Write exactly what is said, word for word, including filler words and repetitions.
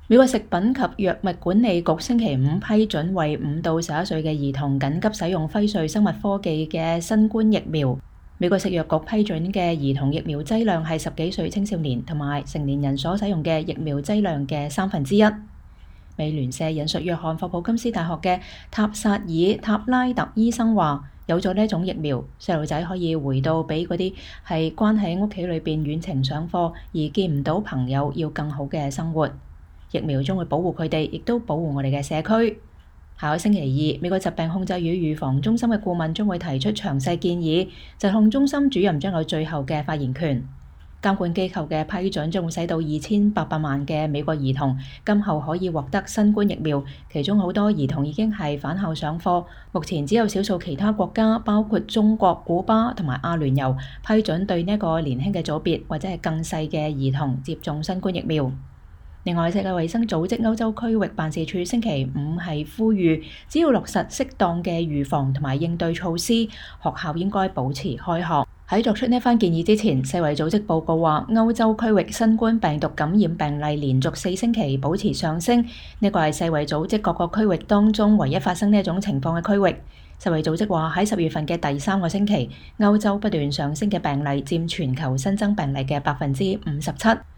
美國食品及藥物管理局星期五批准為五到十一歲嘅兒童緊急使用輝瑞生物科技嘅新冠疫苗。美國食藥局批准嘅兒童疫苗劑量係十幾歲青少年同埋成年人所使用嘅疫苗劑量嘅三分之一。美聯社引述約翰霍普金斯大學嘅塔薩爾塔拉特醫生話，有咗呢一種疫苗，細路仔可以回到比嗰啲係關喺屋企裏邊遠程上課而見唔到朋友要更好嘅生活。疫苗將會保護佢哋，亦都保護我哋嘅社區。下個星期二，美國疾病控制與預防中心嘅顧問將會提出詳細建議，疾控中心主任將有最後嘅發言權。監管機構嘅批准將會使到二千八百萬嘅美國兒童今後可以獲得新冠疫苗，其中好多兒童已經係返校上課。目前只有少數其他國家，包括中國、古巴同埋阿聯酋，批准對呢一個年輕嘅組別或者係更細嘅兒童接種新冠疫苗。另外，世界衛生組織歐洲區域辦事處星期五係呼籲，只要落實適當嘅預防同埋應對措施，學校應該保持開學。喺作出呢番建議之前，世衛組織報告話，歐洲區域新冠病毒感染病例連續四星期保持上升，呢個係世衛組織各個區域當中唯一發生呢一種情況嘅區域。世衛組織話喺十月份嘅第三個星期，歐洲不斷上升嘅病例佔全球新增病例嘅百分之五十七。